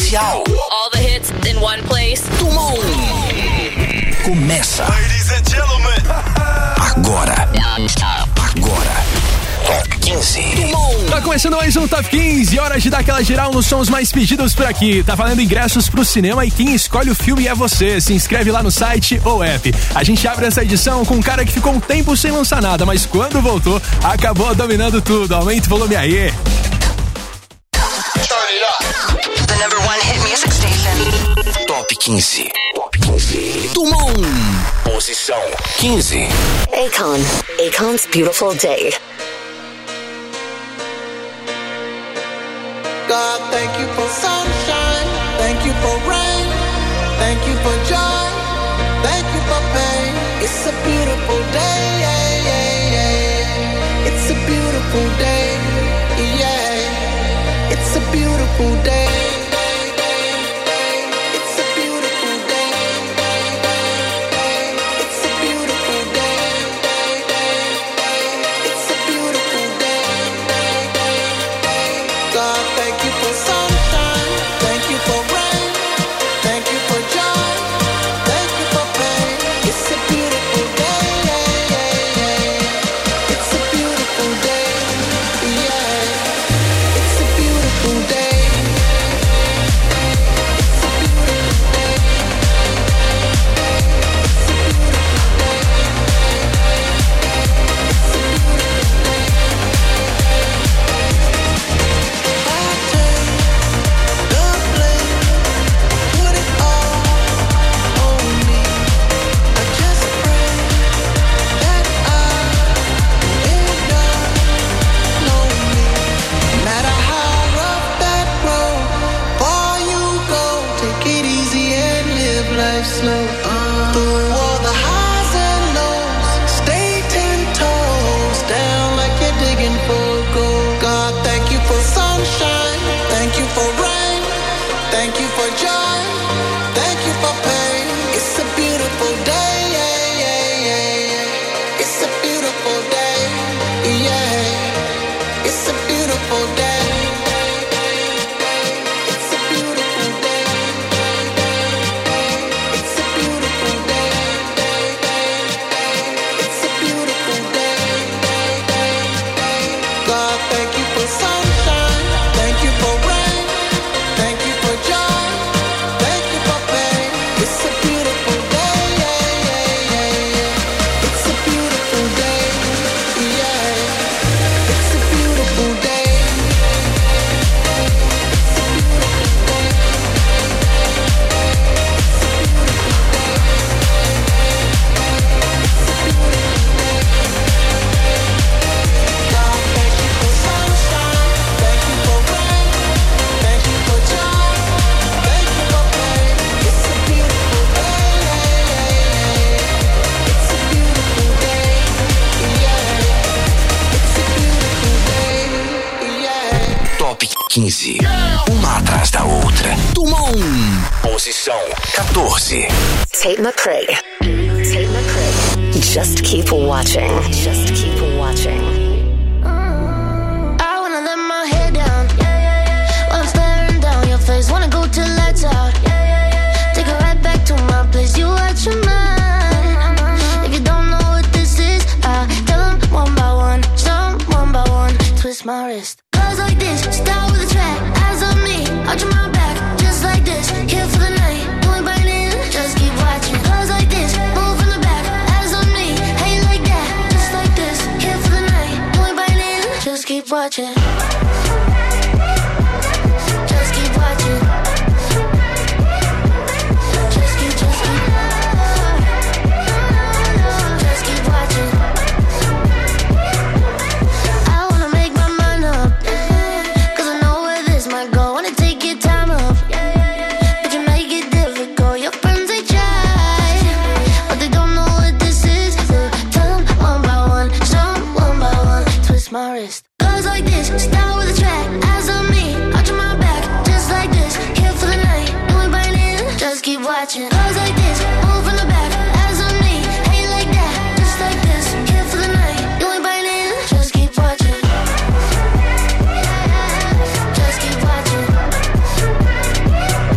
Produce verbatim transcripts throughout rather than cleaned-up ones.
especial. All the hits in one place. Tumon. Começa. Ladies and gentlemen. Agora. Agora. Top quinze. Tumon. Tá começando mais um Top quinze, hora de dar aquela geral nos sons mais pedidos por aqui. Tá valendo ingressos pro cinema e quem escolhe o filme é você. Se inscreve lá no site ou app. A gente abre essa edição com um cara que ficou um tempo sem lançar nada, mas quando voltou, acabou dominando tudo. Aumenta o volume aí. The number one hit music station. Top quinze. Top quinze. Tumon. Posição quinze. Akon. Akon's Beautiful Day. God, thank you for sunshine, thank you for rain, thank you for joy, thank you for pain. It's a beautiful day, yeah, yeah, yeah. It's a beautiful day, yeah. It's a beautiful day. quinze. Uma atrás da outra. Tumon. Posição quatorze. Tate McRae. Tate McRae. Just keep watching. Just keep watching. I wanna let my hair down. While I'm staring down your face. Wanna go till lights out. Take it right back to my place. You watch your mind. If you don't know what this is, I tell them one by one. Some one by one. Twist my wrist. Like this, start with a track, eyes on me, arch my back, just like this, here for the night, you ain't biting, just keep watching. Close like this, move from the back, eyes on me, how you like that, just like this, here for the night, you ain't biting, just keep watching. Just keep watching. Just keep, just keep, just keep watching. I wanna make my mind up. Goes like this, start with a track, eyes on me, arch my back, just like this, here for the night, you ain't biting, just keep watching. Goes like this, move from the back, eyes on me, how you like that, just like this, here for the night, you ain't biting, just keep watching. Just keep watching.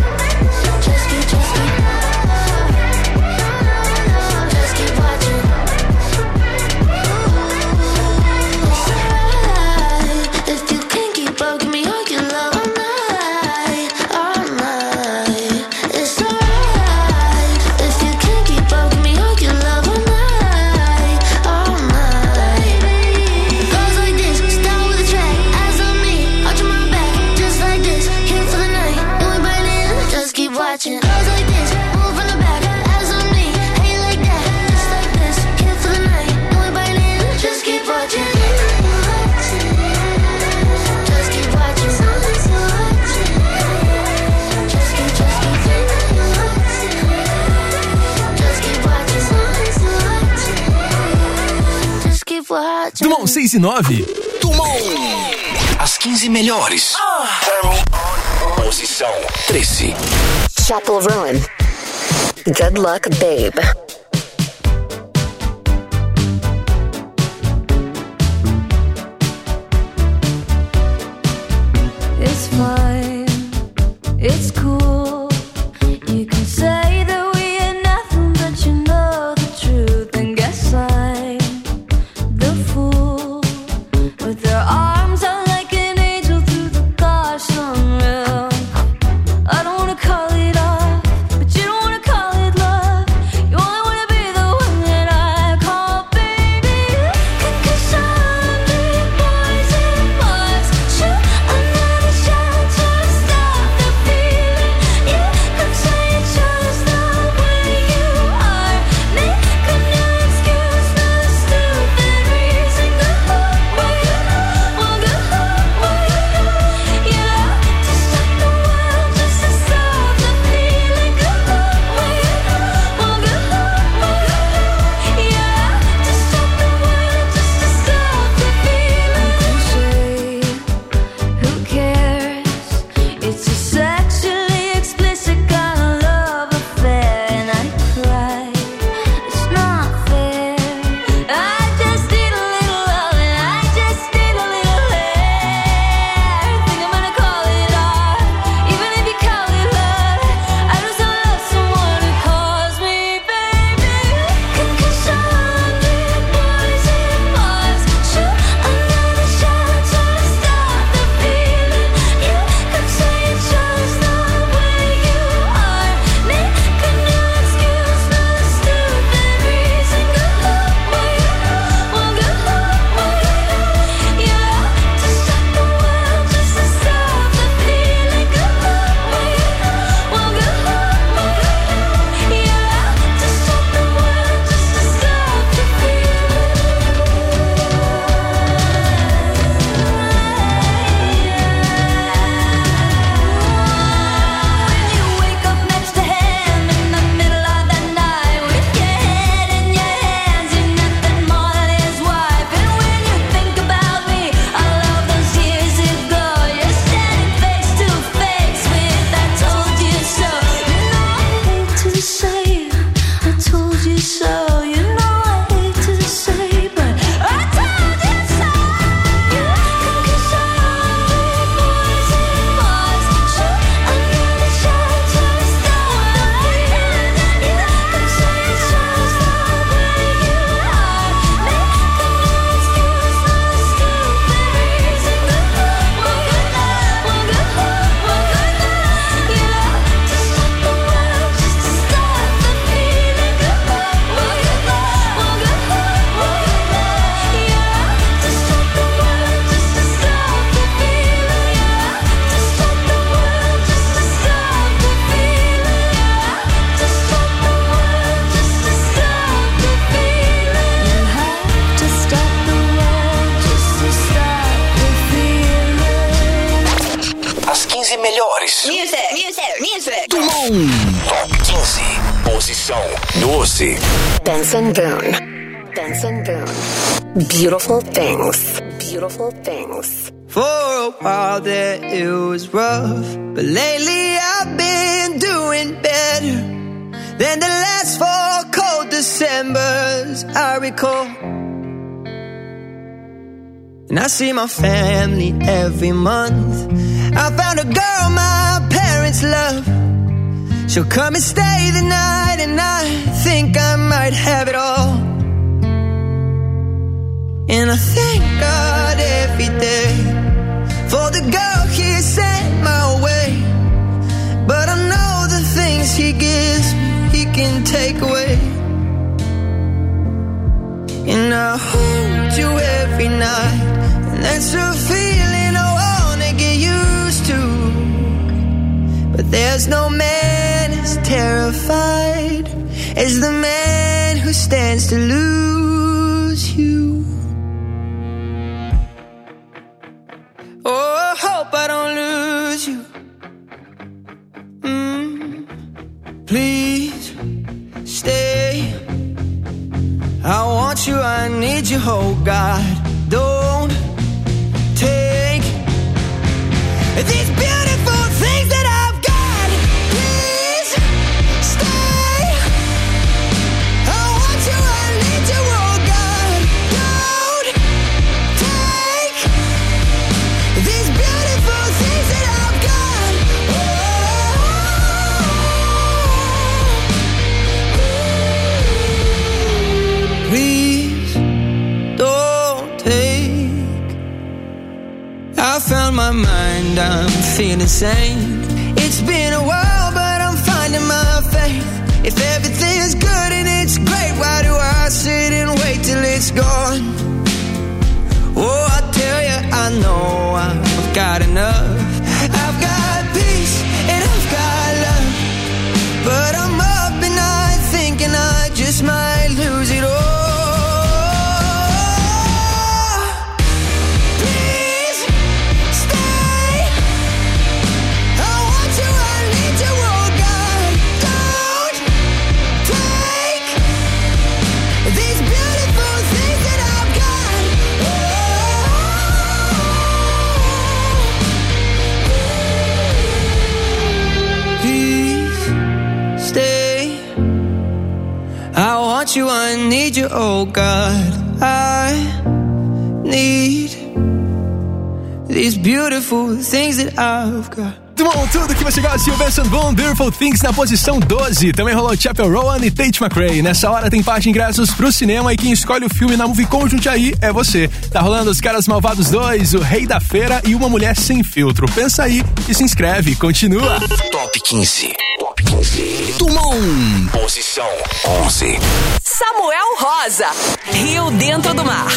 Dumont seis e nove. Dumont. As quinze melhores. Posição treze. Chapel Roan. Good Luck Babe. It's fine, it's cool. You can say that we ain't nothing, but you know the truth. And guess I'm the fool with their arms out like an angel through the gosh unreal. I don't wanna call it off, but you don't wanna call it love. You only wanna be the one that I call baby. Cause I'm big boys and boys. Shoot another shot to stop the feeling. You could say it's just the way you are. Make a new excuse for the stupid reason. Go where you well, go where you yeah. To stop the world, just to stop the feeling. Go where you well, go where you yeah. To stop the world, just to stop the feeling. Cliche, who cares? It's a sexually explicit kind of love affair, and I cry. It's not fair. I just need a little love, and I just need a little hair. Think I'm gonna call it off, even if you call it love. I just don't love someone who calls me baby. Cause I'm big boys and boys. Shoot another shot to stop the feeling. You could say it's just the way you are. Make a new excuse for the stupid reason. Go where you well, go where you yeah. To stop the world, just to stop the feeling. Go where you well, go where you yeah. To stop the world, just to stop the When you wake up next to him in the middle of the night with your head in your hands, you're nothing more than his wife. And when you think about me, all of those years ago, you're standing face to face with I told you so. You know I hate to say I told you so. You know I hate to say, but I told you so. Cause I'm big boys and boys. Shoot another shot to stop the feeling. You could say it's just the way you are. Make a new excuse for the stupid reason. Go well, go well, go well, yeah. To stop the world, just to stop the feeling. Go well, go well, go yeah. To stop the world, just to stop the feeling. Yeah. To stop the world, just to stop the feeling. Yeah. To stop the world, just to stop the feeling. You have to stop the world just to stop the feeling. As quinze melhores. Music, music, music. Dumont. Top quinze. Posição doze. Benson Boone. Benson Boone. Beautiful things. Beautiful things. For a while there it was rough, but lately I've been doing better than the last four cold Decembers I recall. And I see my family every month. I found a girl my parents love. She'll come and stay the night, and I think I might have it all. And I thank God every day for the girl He sent my way. But I know the things He gives me, He can take away. And I hold you every night, and that's a feeling I wanna get used to. But there's no man as terrified as the man who stands to lose you. Oh, I hope I don't lose you. Mm, please stay. I want you, I need you, oh God. I found my mind, I'm feeling sane. It's been a while, but I'm finding my faith. If everything is good and it's great, why do I sit and wait till it's gone? Oh, I tell you, I know I've got enough. I've got peace and I've got love, but I'm up at night thinking I just might lose it all. You, I need you, oh God, I need these beautiful things that I've got. Bom, tudo que você gosta, Sylvester Boone, Beautiful Things na posição doze. Também rolou Chapel Rowan e Tate McRae. Nessa hora tem par de ingressos pro cinema e quem escolhe o filme na Movie Conjunct aí é você. Tá rolando Os Caras Malvados dois, O Rei da Feira e Uma Mulher Sem Filtro. Pensa aí e se inscreve. Continua. Top quinze. Top quinze. Dumont. Posição onze. Samuel Rosa, Rio Dentro do Mar.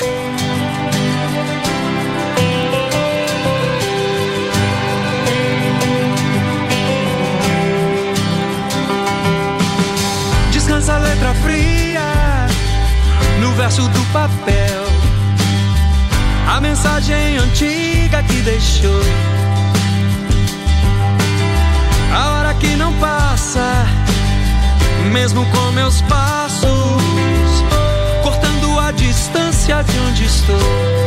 Descansa a letra fria no verso do papel, a mensagem antiga que deixou, a hora que não passa, mesmo com meus passos, cortando a distância de onde estou.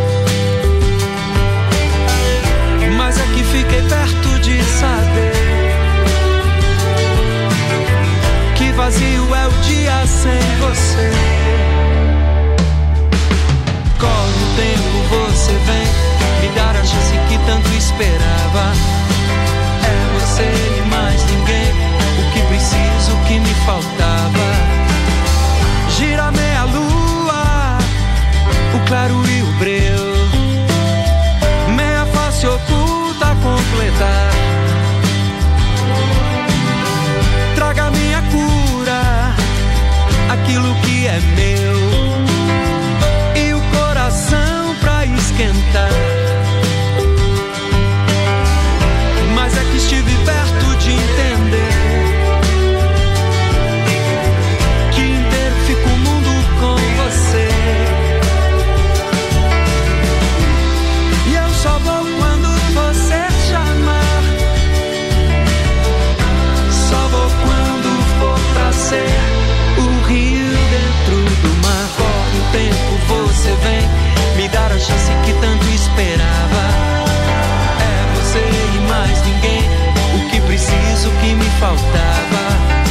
Mas é que fiquei perto de saber que vazio é o dia sem você. Corre o tempo, você vem me dar a chance que tanto esperava. É você e mais ninguém, o que preciso, o que me faltava. Gira meia lua, o claro e o breu, meia face oculta a completar. Traga minha cura, aquilo que é meu, e o coração pra esquentar. Mas é que estive perto de entender que inteiro fica o mundo com você. E eu só vou quando você chamar, só vou quando for pra ser o rio dentro do mar. Corre o tempo, você vem me dar a chance que tanto esperava. É você e mais ninguém, o que preciso, o que me faltava.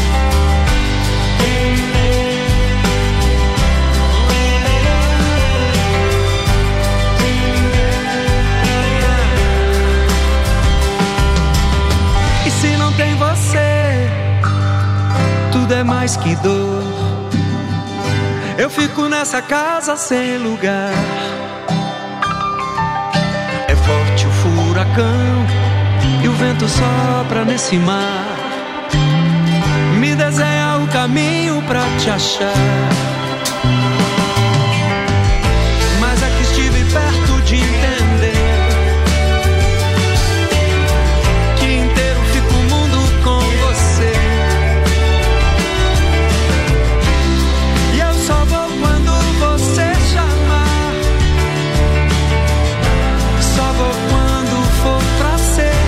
E se não tem você, tudo é mais que dor. Eu fico nessa casa sem lugar. É forte o furacão e o vento sopra nesse mar. Me desenha o caminho pra te achar. Mas é que estive perto de entender que inteiro fica o mundo com você. E eu só vou quando você chamar, só vou quando for pra ser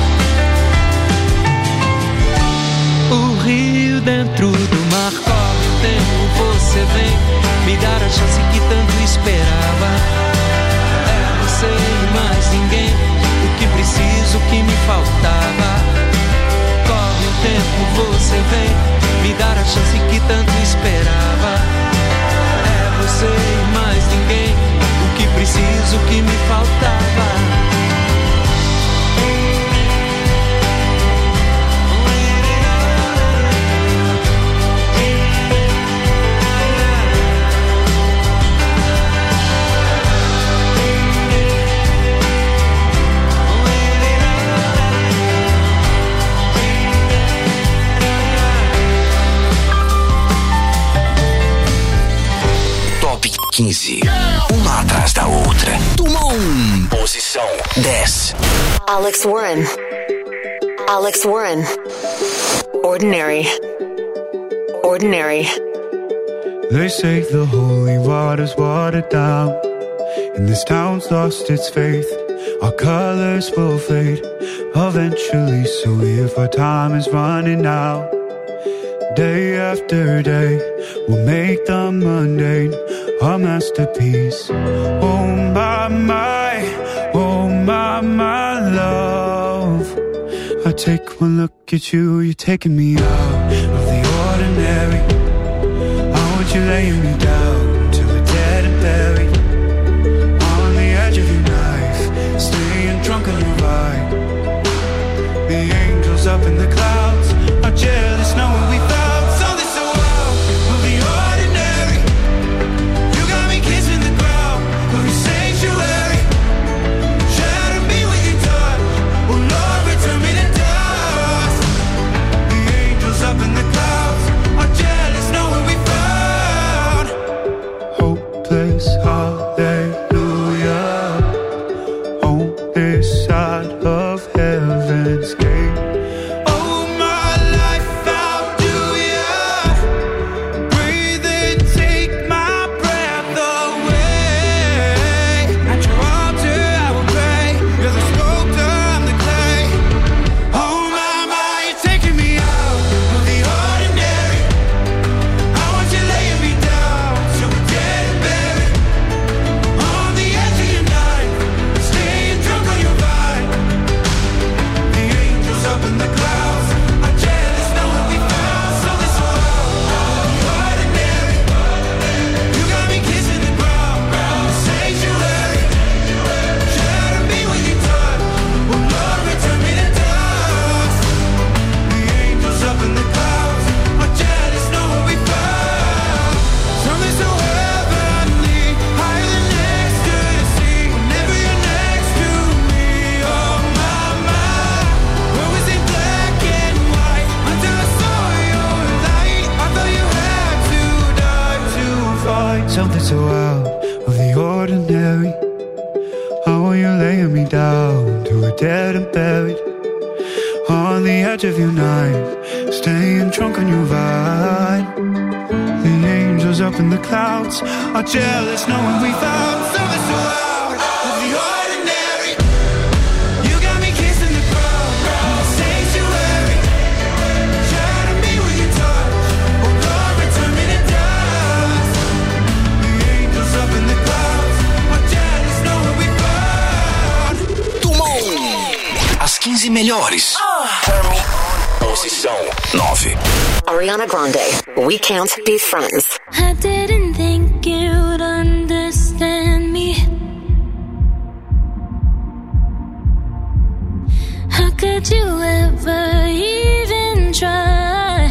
o rio dentro do mar. Corre o tempo, você vem me dar a chance que tanto esperava. É você e mais ninguém, o que preciso, o que me faltava. Corre o tempo, você vem me dar a chance que tanto esperava. É você e mais ninguém, o que preciso, o que me faltava. quinze. Uma atrás da outra. Dumont. Posição dez. Alex Warren. Alex Warren. Ordinary. Ordinary. They say the holy water's watered down, and this town's lost its faith. Our colors will fade eventually, so if our time is running out, day after day, we'll make the mundane our masterpiece. Oh my, my, oh my, my love. I take one look at you, you're taking me out of the ordinary. I want you laying me down till we're dead and buried, on the edge of your knife, staying drunk on your ride. The angels up in the clouds are jealous knowing we found something so out of the ordinary. You got me kissing the ground of your sanctuary. Shatter me with your touch, oh Lord, return me to dust. The angels up in the clouds are jealous knowing we found hopeless hallelujah on this side of heaven's gate. Something so out of the ordinary. How are you laying me down to a dead and buried, on the edge of your knife, staying drunk on your ride. The angels up in the clouds are jealous knowing we found something so out of the ordinary. You got me kissing the ground of the sanctuary. Shatter me with your touch, oh Lord, return me to dust. The angels up in the clouds are jealous knowing we found. Dumont. As quinze melhores. Posição nove. Ariana Grande. We Can't Be Friends. I didn't think you'd understand me. How could you ever even try?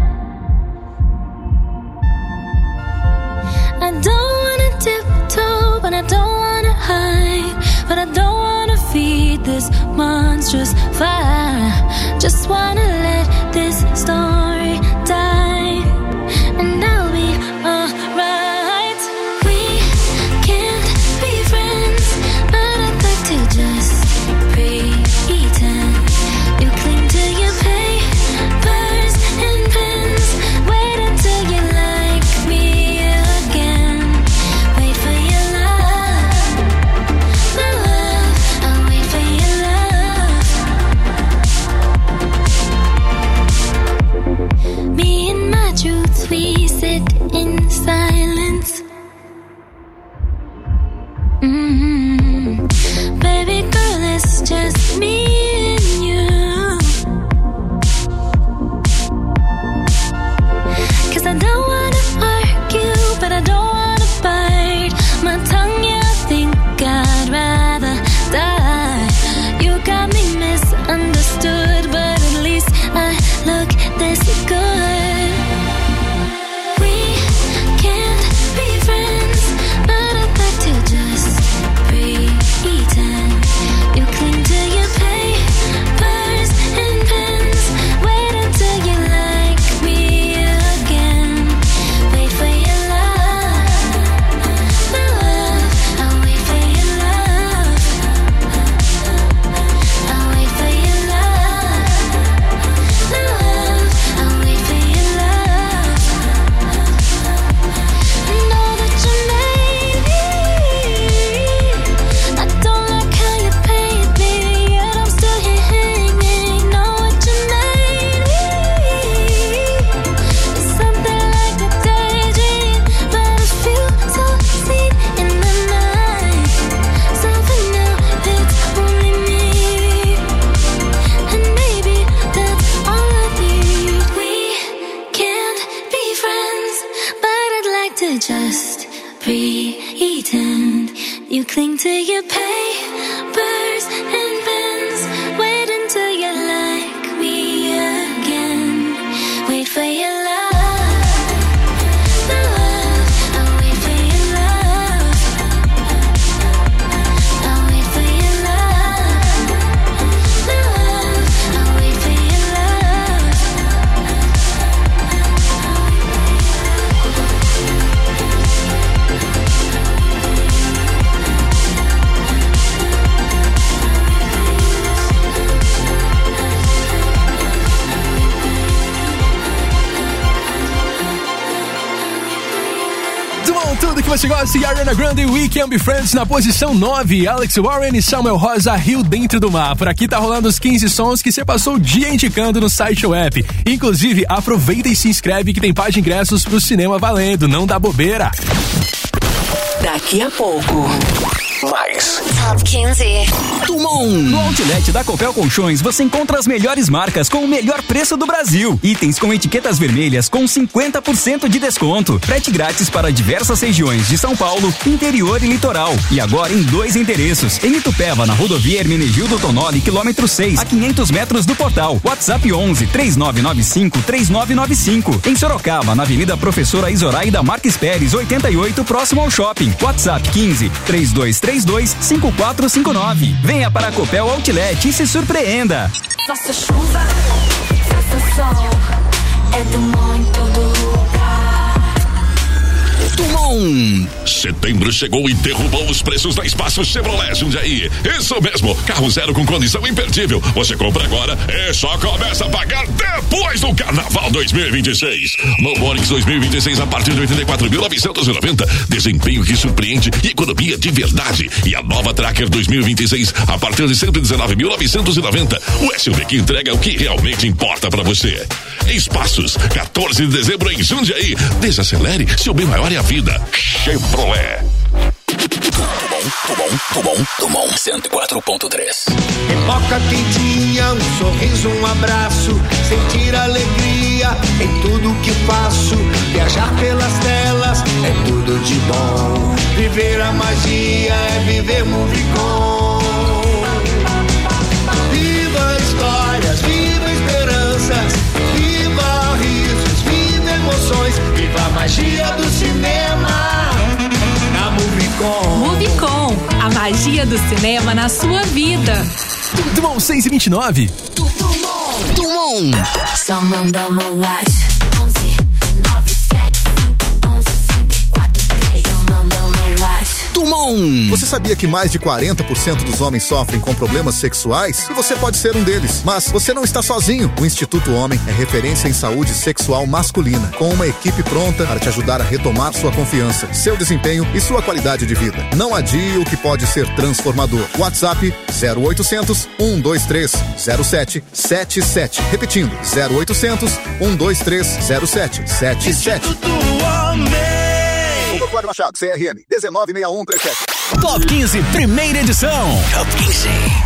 I don't wanna tiptoe, but I don't wanna hide, but I don't wanna feed this monstrous fire. Just wanna let this story die, and I'll be alright. We can't be friends, but I'd like to just pretend. You cling to your papers and pens. Wait until you like me again. Wait for your love, my love. I'll wait for your love. você gosta de Ariana Grande e We Can Be Friends na posição nove. Alex Warren e Samuel Rosa, Rio Dentro do Mar. Por aqui tá rolando os quinze sons que você passou o dia indicando no site ou app. Inclusive, aproveita e se inscreve que tem par de ingressos pro cinema valendo. Não dá bobeira. Daqui a pouco. Mais. Top quinze. Tumon. No Outlet da Copel Colchões você encontra as melhores marcas com o melhor preço do Brasil. Itens com etiquetas vermelhas com cinquenta por cento de desconto. Frete grátis para diversas regiões de São Paulo, interior e litoral. E agora em dois endereços. Em Itupeva, na rodovia Hermenegildo Tonoli, quilômetro seis, a quinhentos metros do portal. WhatsApp onze, três nove nove cinco, três nove nove cinco. Em Sorocaba, na Avenida Professora Isoraida Marques Pérez, oitenta e oito, próximo ao shopping. WhatsApp quinze, três dois três dois, cinco quatro cinco nove. Venha para a Copel Outlet e se surpreenda. Faça chuva, faça sol, é Dumont em todo lugar. Tumon. Setembro chegou e derrubou os preços da Espaço Chevrolet Jundiaí. Isso mesmo, carro zero com condição imperdível. Você compra agora e só começa a pagar depois do Carnaval dois mil e vinte e seis. Novo Onix dois mil e vinte e seis a partir de oitenta e quatro mil novecentos e noventa. Desempenho que surpreende e economia de verdade. E a nova Tracker dois mil e vinte e seis a partir de cento e dezenove mil novecentos e noventa. O S U V que entrega o que realmente importa para você. Espaços, quatorze de dezembro em Jundiaí. Desacelere, seu bem maior é a vida. Chevrolet. Tumon, Tumon, Tumon, cento e quatro ponto três. Pipoca quentinha, um sorriso, um abraço, sentir alegria em tudo que faço. Viajar pelas telas é tudo de bom. Viver a magia é viver Movicon. Viva histórias, viva esperanças, viva risos, viva emoções, viva a magia do cinema. Movicon. Movicon, a magia do cinema na sua vida. Tumon seis e vinte e nove. Tumon. Tumon. Só manda uma light. onze, nove, sete, cinco, onze, cinco, quatro, três. Só manda uma light. Tumon. Você sabia que mais de quarenta por cento dos homens sofrem com problemas sexuais? E você pode ser um deles. Mas você não está sozinho. O Instituto Homem é referência em saúde sexual masculina, com uma equipe pronta para te ajudar a retomar sua confiança, seu desempenho e sua qualidade de vida. Não adie o que pode ser transformador. WhatsApp zero oitocentos, um dois três, zero sete sete sete. Repetindo, zero oitocentos, um dois três, zero sete sete sete. Doutor Machado, C R M, dezenove sessenta e um trinta e sete. Top quinze, primeira edição. Top quinze.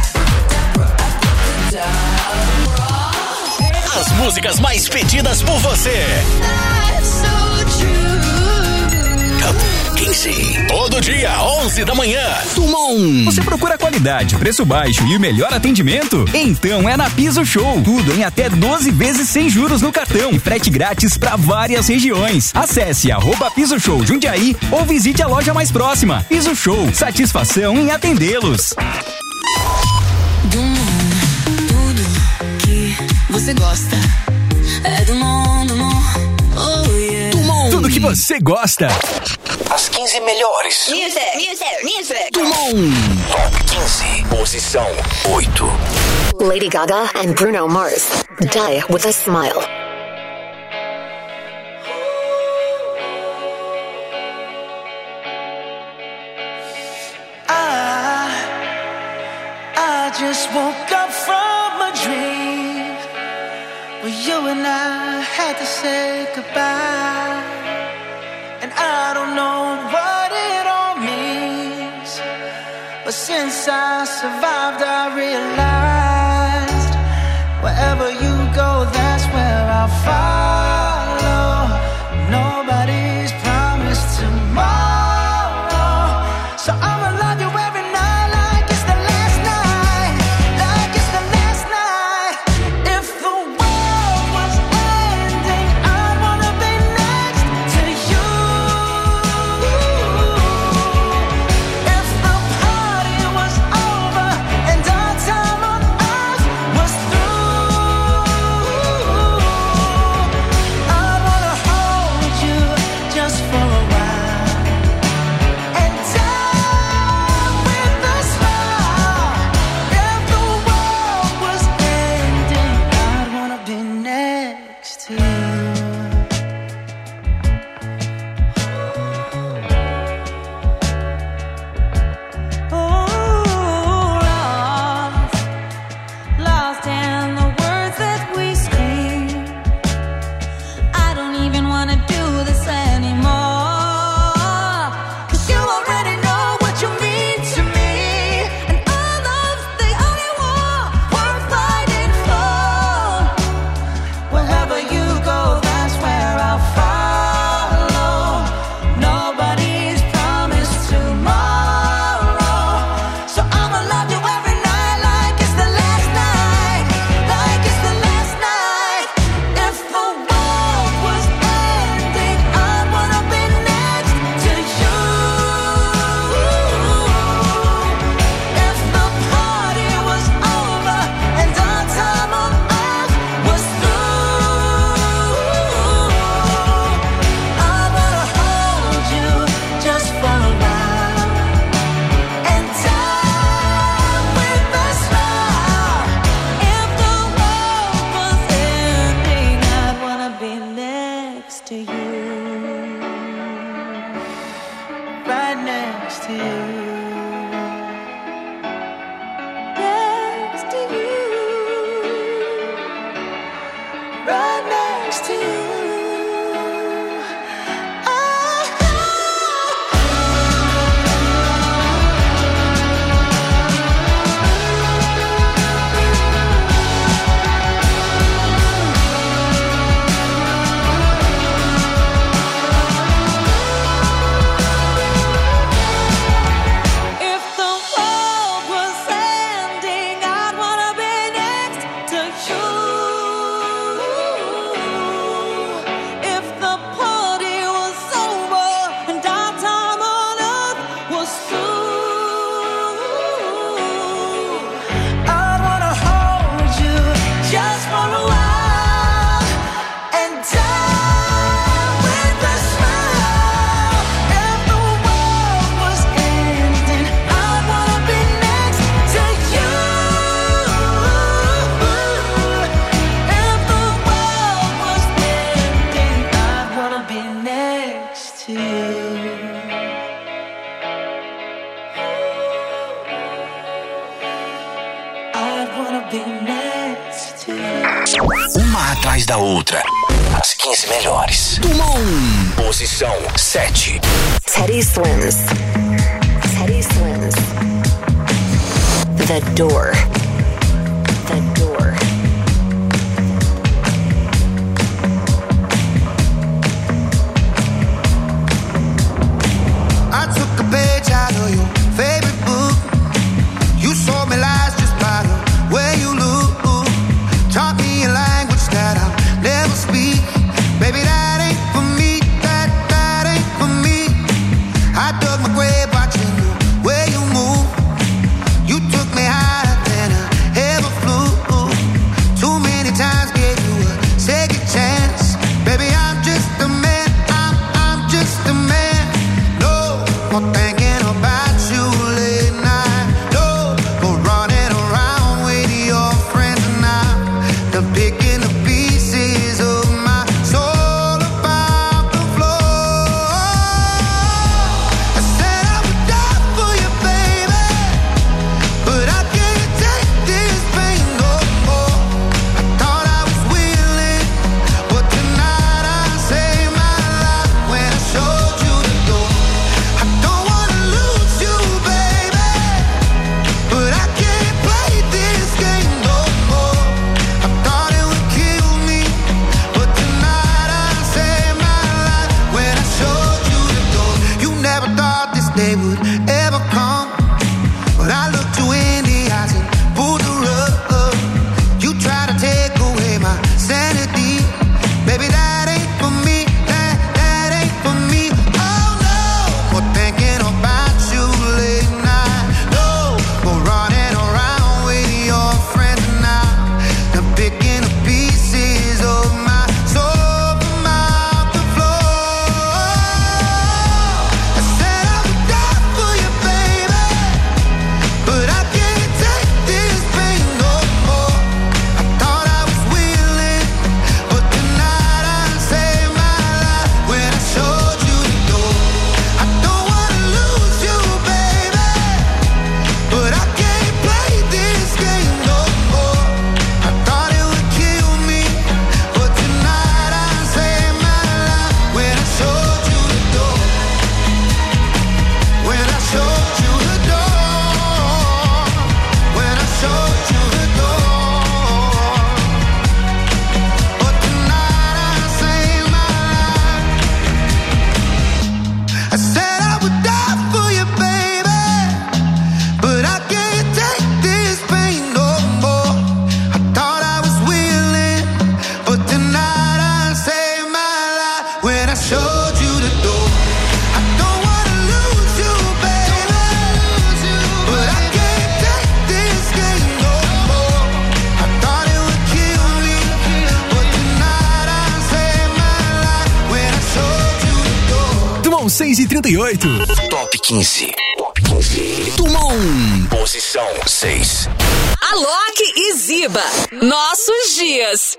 As músicas mais pedidas por você. Top quinze. Todo dia, onze da manhã. Tumon. Você procura qualidade, preço baixo e o melhor atendimento? Então é na Piso Show. Tudo em até doze vezes sem juros no cartão e frete grátis para várias regiões. Acesse arroba Piso Show Jundiaí ou visite a loja mais próxima. Piso Show, satisfação em atendê-los. Tudo que você gosta é Dumont, Dumont, oh yeah. Dumont. Tudo que você gosta. As quinze melhores. Music, music, music. Tumon. Top quinze. Posição oito. Lady Gaga and Bruno Mars. Die with a Smile. I, I just woke up from a dream where you and I had to say goodbye. And I don't know what it all means, but since I survived I realized wherever you go, that's where I'll follow. Nobody's promised tomorrow, so I'ma love you every night like it's the last night, like it's the last night. If the world was ending, I wanna be next to you. If the party was over and our time on earth was through, I next to you. Uma atrás da outra. As quinze melhores. Dumont. Posição sete. Teddy Swims. Teddy Swims. The Door. The Door. I took a page out of your favorite book. You saw me lies just by the way you look. Taught me a language that I'll never speak. Baby, that ain't for me. That, that ain't for me. I dug my grave watching the way you move. You took me higher than I ever flew. Too many times gave you a second chance. Baby, I'm just a man. I'm, I'm just a man. No more thinking about you late night. No more running around with your friends and I. The picking the pieces of my soul about the floor. I said I would die for you, baby, but I can't take this pain no more. I thought I was willing, but tonight I saved my life when I showed you the door. I don't wanna lose you, baby, but I can't play this game no more. I thought it would kill me, but tonight I saved my life when I showed you the door. You never thought this day would ever come, but I looked you in the eyes and pulled the rug. You tried to take away my sanity. Baby, that ain't for me. That, that ain't for me. Oh no, more thinking about you late night. No more running around with your friends now. They're picking the pieces of my soul from out the floor. I said I would die for you, baby, but I can't take this pain no more. I thought I was willing, but tonight I saved my life when I showed you the door. I don't wanna lose you, baby, but I can't play this game no more. I thought it would kill me, but tonight I saved my life when I showed you the door. When I showed you the door. When I showed you the door. But tonight I saved my life. I said I would die for you, baby, but I can't take this pain no more. I thought I was willing, but tonight I saved my life when I showed you the door. I don't wanna lose you, baby, but I can't take this game no more. I thought it would kill me, but tonight I saved my life when I showed you the door. Dumont seis e trinta e oito. Top quinze. Top quinze. Dumont. Posição seis. Alok e Ziba. Nossos dias.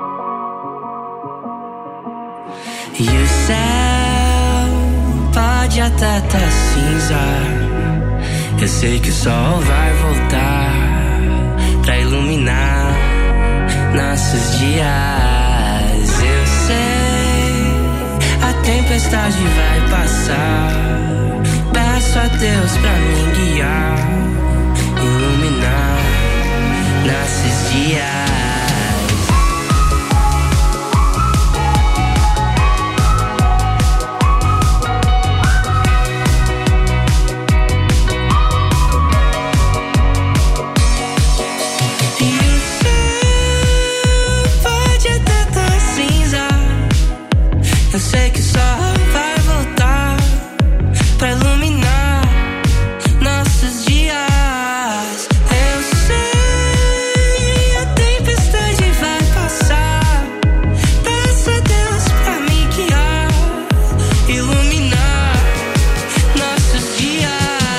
E o céu pode pode até tá cinza. Eu sei que o sol vai voltar pra iluminar nossos dias. Eu sei, a tempestade vai passar. Peço a Deus pra me guiar, iluminar nossos dias. Eu sei que só vai voltar pra iluminar nossos dias. Eu sei, a tempestade vai passar. Peço a Deus pra me guiar, iluminar nossos dias.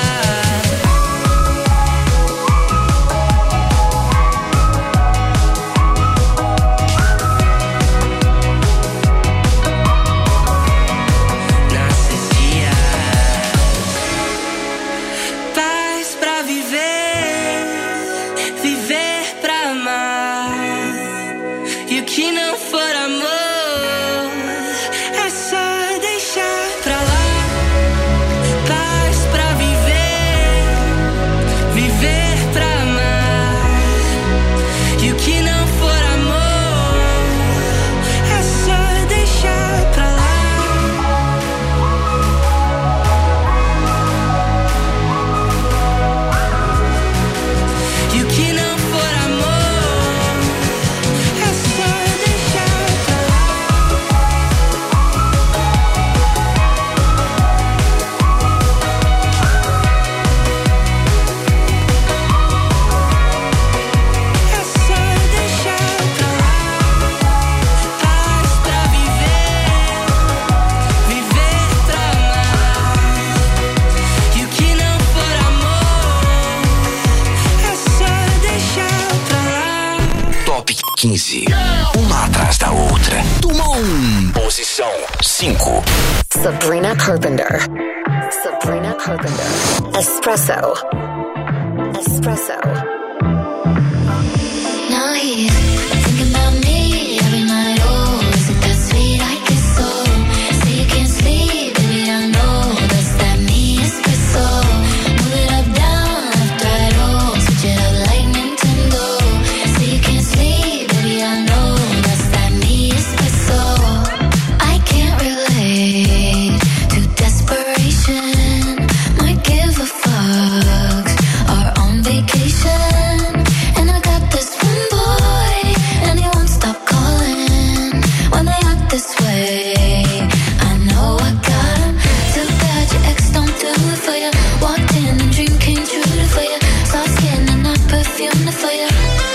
quinze. Uma atrás da outra. Tumon. Posição cinco. Sabrina Carpenter. Sabrina Carpenter. Espresso. Espresso. Now he's thinking about me every night. Oh, is it that sweet? I guess so. Say you can't sleep, baby, I know that's that me espresso. Move it up, down, left, right, oh, switch it up like Nintendo. Say you can't sleep, baby, I know that's that me espresso. I can't relate to desperation. Might give a fuck. Are on vacation. And I got this one boy, and he won't stop calling when they act this way. I know I got him. Too bad your ex don't do it for you. Walked in and dream came true for you. Soft skin and not perfume for you.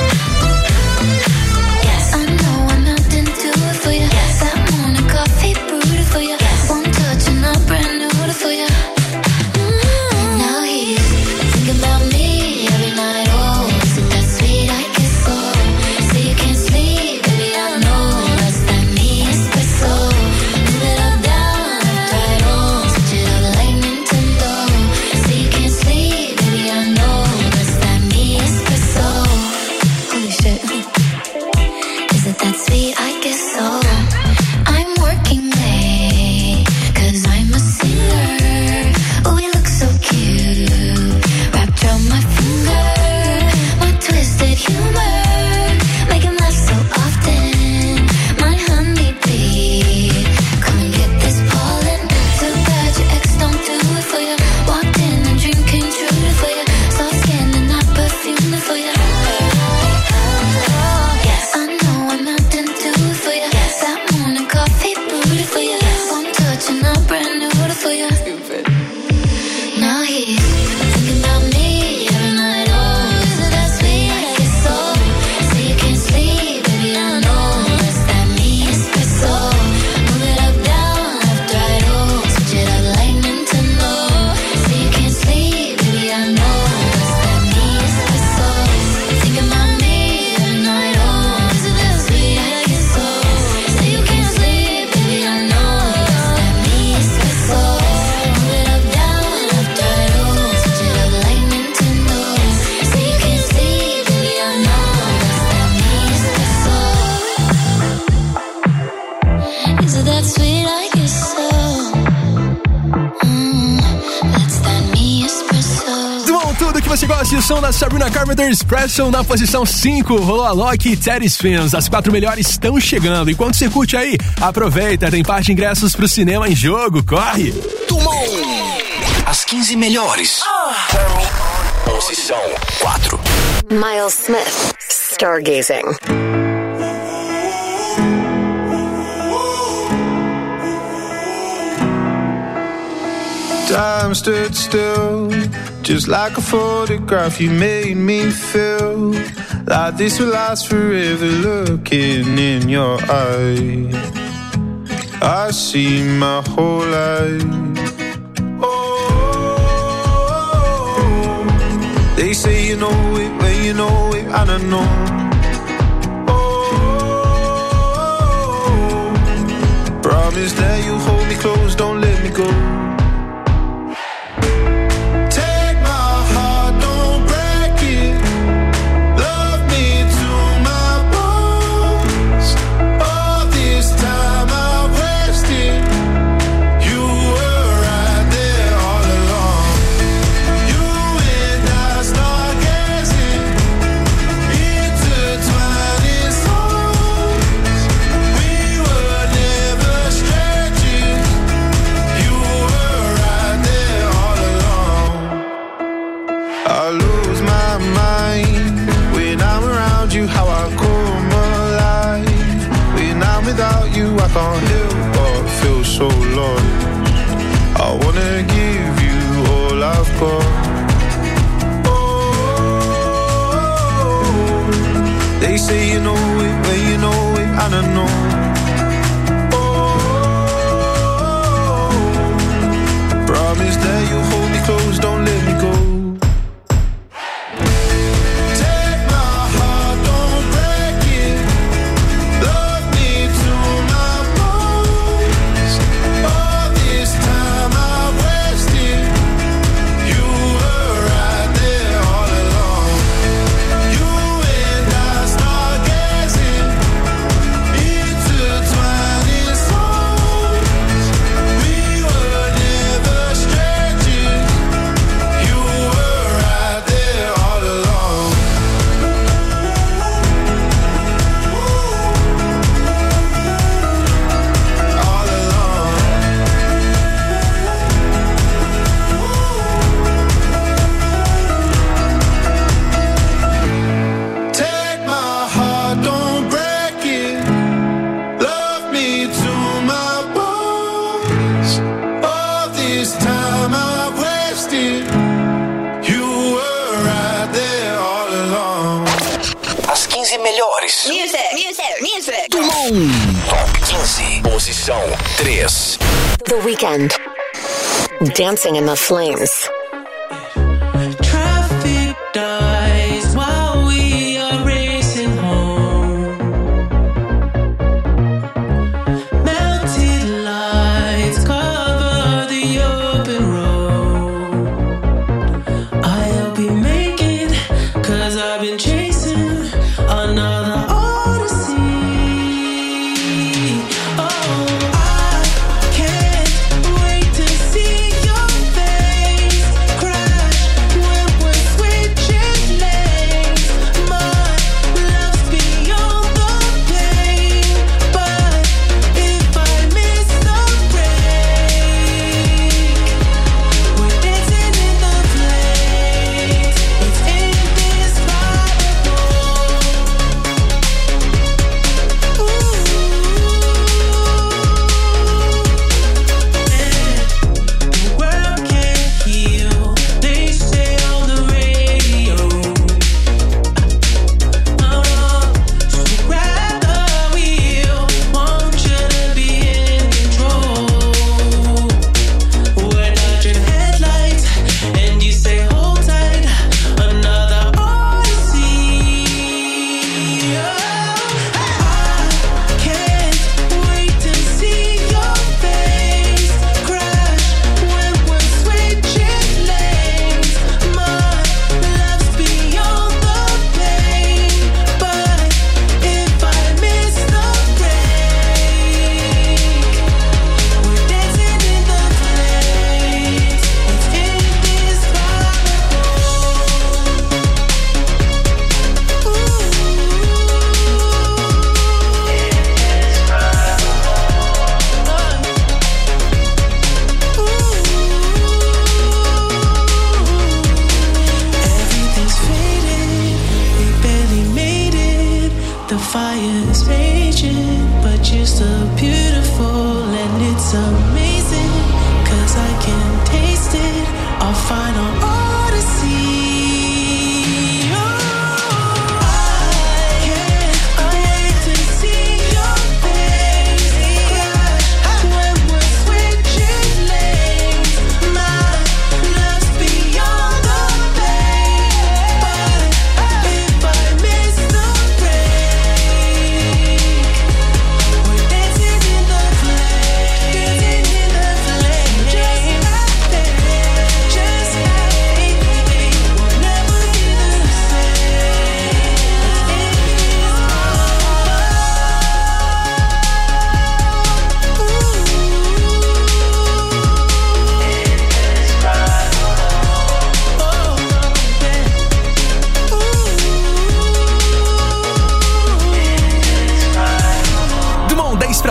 Yes, I know I melt into it for you. Yes, that morning coffee brewed for you. Yes, one touch and I'm brand new for you. Mm-hmm. Now he's thinking about me every night. Oh, is it that sweet? I guess so. Say you can't sleep, baby, I know that's that me espresso. Is it that sweet? I guess so. Mm, that's that me espresso. Bom, tudo que você gosta, o som da Sabrina Carpenter, Expression na posição cinco, rolou a Loki e Teddy Spins. As quatro melhores estão chegando. Enquanto você curte aí, aproveita, tem parte de ingressos pro cinema em jogo, corre! Tumon! As quinze melhores. Oh. Posição quatro. Miles Smith, Stargazing. Time stood still, just like a photograph. You made me feel like this will last forever. Looking in your eyes, I see my whole life. Oh, they say you know it when you know it, and I know. Oh, promise that you hold me close, don't let me go. I can't help but feel so lost. I wanna give you all I've got. Oh, they say you know it when you know it, and I know. Oh, promise that you hold me close, don't let me go. Music, music, music. Tumon. Top quinze. Posição três. The Weeknd. Dancing in the Flames. Traffic dies while we are racing home. Melted lights cover the open road. I'll be making, cause I've been chasing another odyssey. Oh, I can't wait to see your face.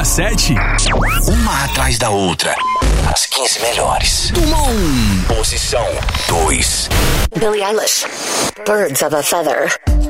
das sete. Uma atrás da outra. As quinze melhores. Número um. Posição dois. Billie Eilish, Birds of a Feather.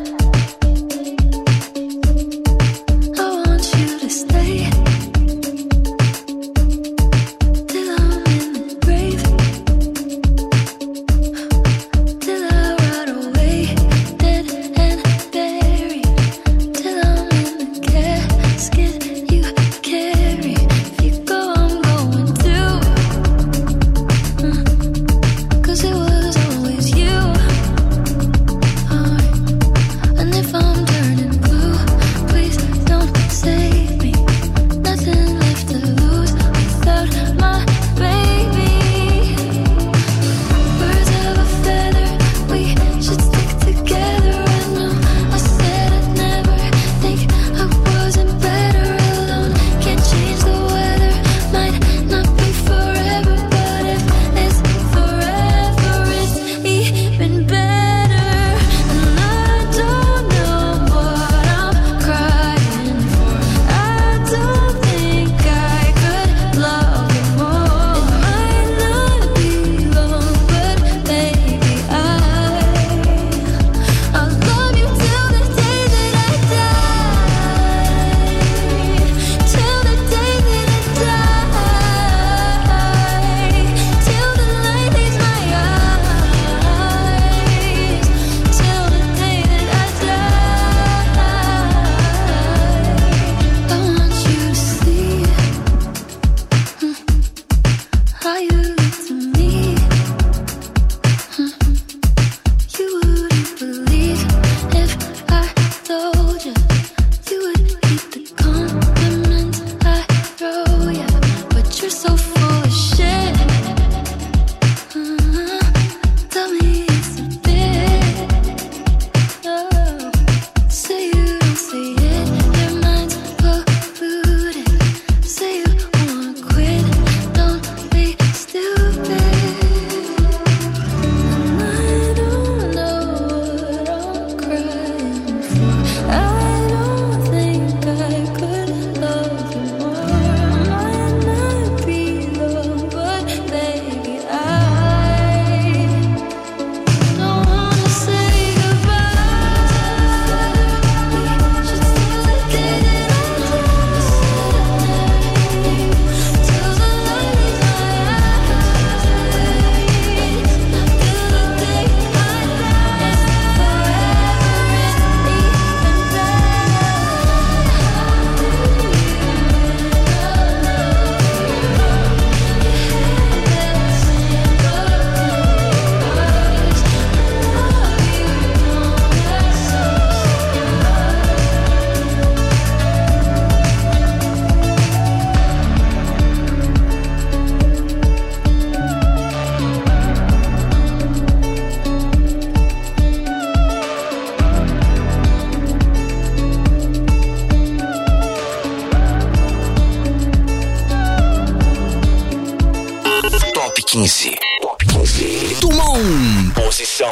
quinze. Top quinze. Número um. Posição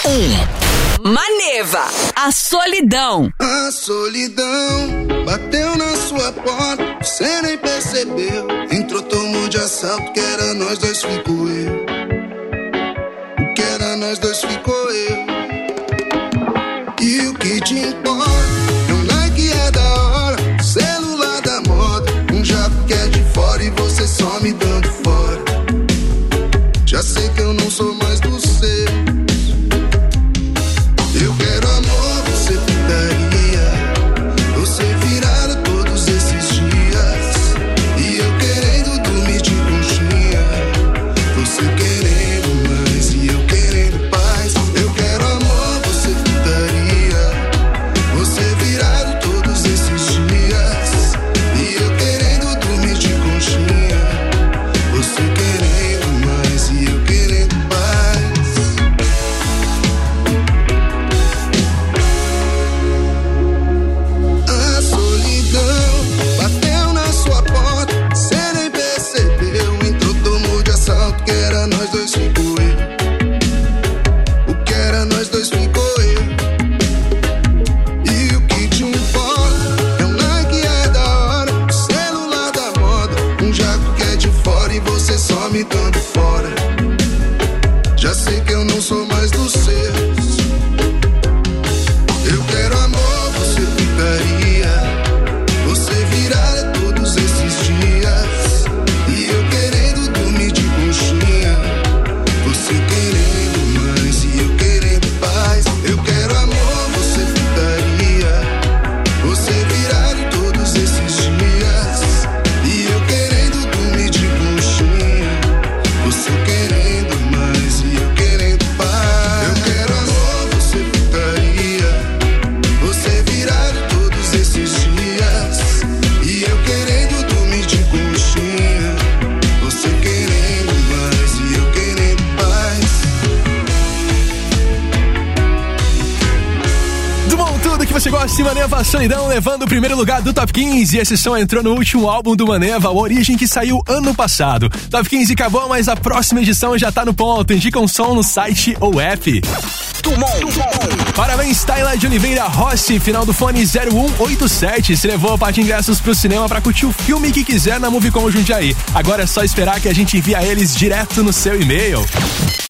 um. Maneva, a solidão. A solidão bateu na sua porta, você nem percebeu. Entrou, tomou de assalto, que era nós dois, ficou eu. O que era nós dois, ficou eu. E o que te importa? É um like é da hora, celular da moda, um jato que é de fora e você só me dando fora. Já sei que eu não sou mais do seu. Eu quero amor, você putaria, você virada todos esses dias, e eu querendo dormir de conchinha, vomitando fora. Já sei que eu não sou mais dos seus. Eu quero amor, você ficaria. Você viraria todos esses dias. E eu querendo dormir de conchinha. Você querendo mais e eu querendo paz. Eu quero amor, você ficaria. Você viraria todos esses dias. E eu querendo dormir de conchinha. Você querendo mais e eu querendo paz. Eu quero amor, você ficaria. Você viraria todos esses dias. E eu querendo dormir de conchinha. Você querendo mais e eu querendo paz. Do bom tudo que você gosta de Maneva, Solidão levando o primeiro lugar do Top quinze. Esse som entrou no último álbum do Maneva, o Origem, que saiu ano passado. Top quinze acabou, mas a próxima edição já tá no ponto. Indica um som no site ou app. Parabéns, Tayla de Oliveira Rossi, final do fone zero um oito sete. Se levou a parte de ingressos pro cinema pra curtir o filme que quiser na Movicon Jundiaí. Agora é só esperar que a gente envia eles direto no seu e-mail.